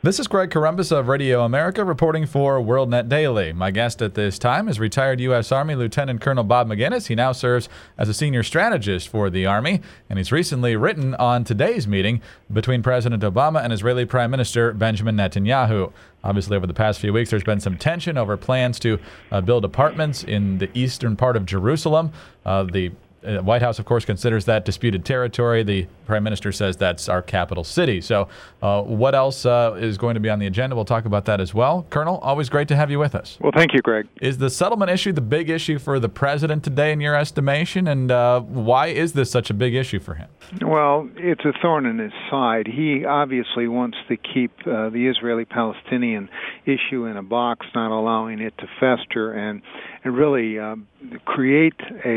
This is Greg Corombos of Radio America reporting for WorldNet Daily. My guest at this time is retired U.S. Army Lieutenant Colonel Bob Maginnis. He now serves as a senior strategist for the Army, and he's recently written on today's meeting between President Obama and Israeli Prime Minister Benjamin Netanyahu. Obviously, over the past few weeks, there's been some tension over plans to build apartments in the eastern part of Jerusalem. The White House, of course, considers that disputed territory. The Prime Minister says that's our capital city. So what else is going to be on the agenda? We'll talk about that as well. Colonel, always great to have you with us. Well, thank you, Greg. Is the settlement issue the big issue for the President today in your estimation? And why is this such a big issue for him? Well, it's a thorn in his side. He obviously wants to keep the Israeli-Palestinian issue in a box, not allowing it to fester and really create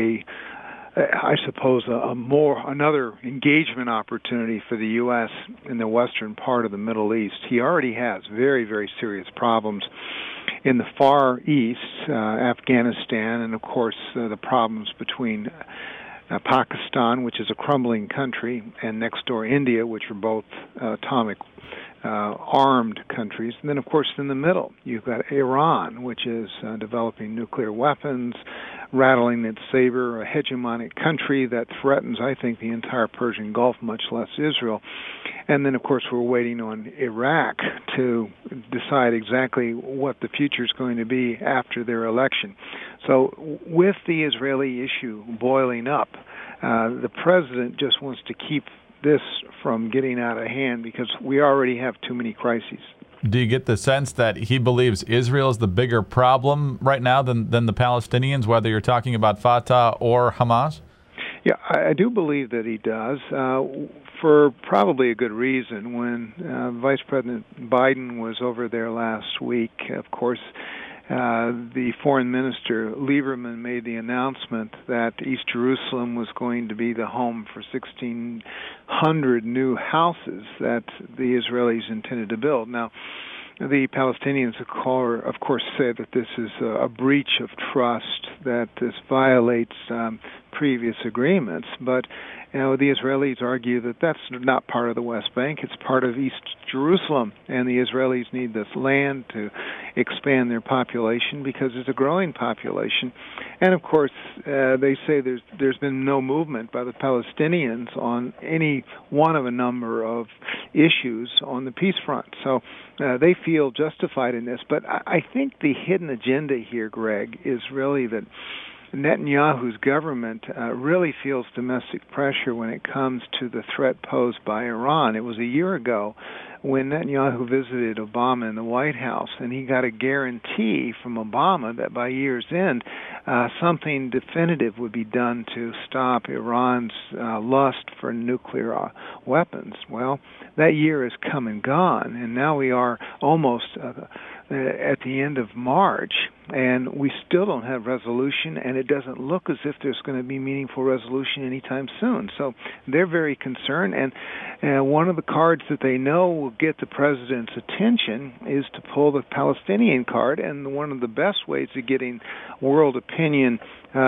another engagement opportunity for the U.S. in the western part of the Middle East. He already has very, very serious problems in the Far East, Afghanistan, and of course the problems between Pakistan, which is a crumbling country, and next door India, which are both atomic armed countries. And then, of course, in the middle, you've got Iran, which is developing nuclear weapons, rattling its saber, a hegemonic country that threatens, I think, the entire Persian Gulf, much less Israel. And then, of course, we're waiting on Iraq to decide exactly what the future is going to be after their election. So with the Israeli issue boiling up, the president just wants to keep this from getting out of hand because we already have too many crises. Do you get the sense that he believes Israel is the bigger problem right now than the Palestinians, whether you're talking about Fatah or Hamas? Yeah, I do believe that he does, for probably a good reason. When Vice President Biden was over there last week, of course, the foreign minister, Lieberman, made the announcement that East Jerusalem was going to be the home for 1,600 new houses that the Israelis intended to build. Now, the Palestinians, of course, say that this is a breach of trust, that this violates previous agreements, but the Israelis argue that that's not part of the West Bank. It's part of East Jerusalem, and the Israelis need this land to expand their population because it's a growing population. And, of course, they say there's been no movement by the Palestinians on any one of a number of issues on the peace front. So they feel justified in this. But I think the hidden agenda here, Greg, is really that Netanyahu's government really feels domestic pressure when it comes to the threat posed by Iran. It was a year ago when Netanyahu visited Obama in the White House, and he got a guarantee from Obama that by year's end, something definitive would be done to stop Iran's lust for nuclear weapons. Well, that year has come and gone, and now we are almost at the end of March, and we still don't have resolution, and it doesn't look as if there's going to be meaningful resolution anytime soon. So they're very concerned, and one of the cards that they know will get the president's attention is to pull the Palestinian card, and one of the best ways of getting world opinion,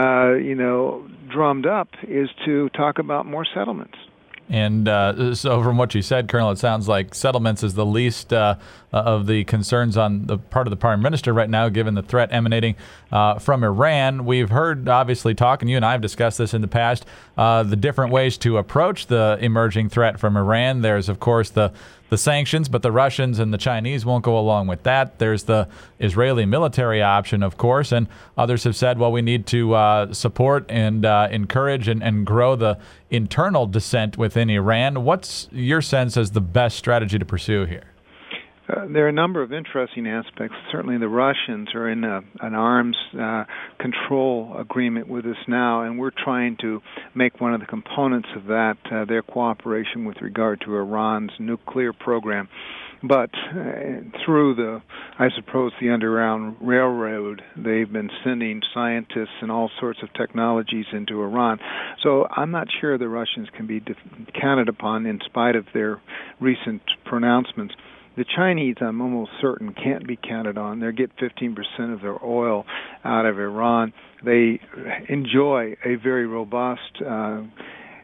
drummed up is to talk about more settlements. And so from what you said, Colonel, it sounds like settlements is the least of the concerns on the part of the Prime Minister right now, given the threat emanating from Iran. We've heard, obviously, talk, and you and I have discussed this in the past, the different ways to approach the emerging threat from Iran. There's, of course, the sanctions, but the Russians and the Chinese won't go along with that. There's the Israeli military option, of course, and others have said, well, we need to support and encourage and grow the internal dissent within Iran. What's your sense as the best strategy to pursue here? There are a number of interesting aspects. Certainly the Russians are in an arms control agreement with us now, and we're trying to make one of the components of that their cooperation with regard to Iran's nuclear program. But through the Underground Railroad, they've been sending scientists and all sorts of technologies into Iran. So I'm not sure the Russians can be counted upon in spite of their recent pronouncements. The Chinese, I'm almost certain, can't be counted on. They get 15% of their oil out of Iran. They enjoy a very robust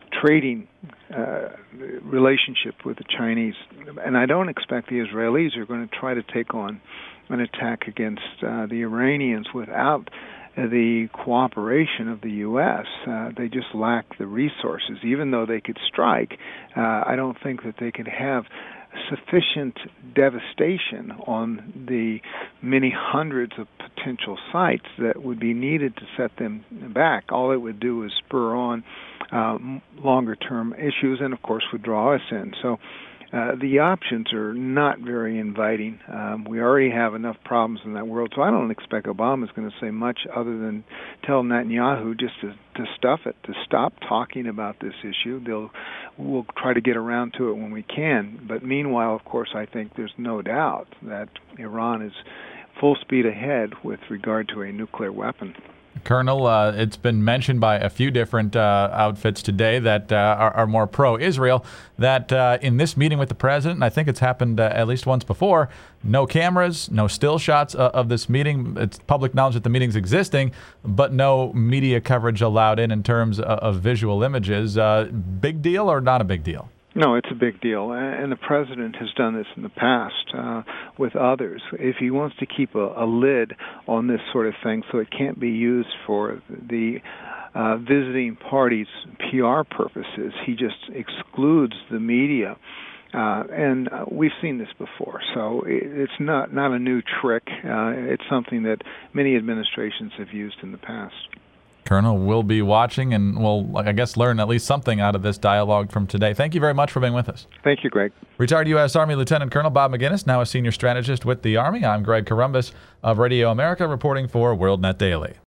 trading relationship with the Chinese. And I don't expect the Israelis are going to try to take on an attack against the Iranians without the cooperation of the U.S. They just lack the resources. Even though they could strike, I don't think that they could have sufficient devastation on the many hundreds of potential sites that would be needed to set them back. All it would do is spur on longer-term issues and, of course, would draw us in. So the options are not very inviting. We already have enough problems in that world, so I don't expect Obama is going to say much other than tell Netanyahu just to stuff it, to stop talking about this issue. We'll try to get around to it when we can. But meanwhile, of course, I think there's no doubt that Iran is full speed ahead with regard to a nuclear weapon. Colonel, it's been mentioned by a few different outfits today that are more pro-Israel, that in this meeting with the president, and I think it's happened at least once before, no cameras, no still shots of this meeting. It's public knowledge that the meeting's existing, but no media coverage allowed in terms of visual images. Big deal or not a big deal? No, it's a big deal, and the president has done this in the past with others. If he wants to keep a lid on this sort of thing so it can't be used for the visiting party's PR purposes, he just excludes the media. And we've seen this before, so it's not a new trick. It's something that many administrations have used in the past. Colonel, we'll be watching and we'll, I guess, learn at least something out of this dialogue from today. Thank you very much for being with us. Thank you, Greg. Retired U.S. Army Lieutenant Colonel Bob Maginnis, now a senior strategist with the Army. I'm Greg Corombos of Radio America, reporting for WorldNet Daily.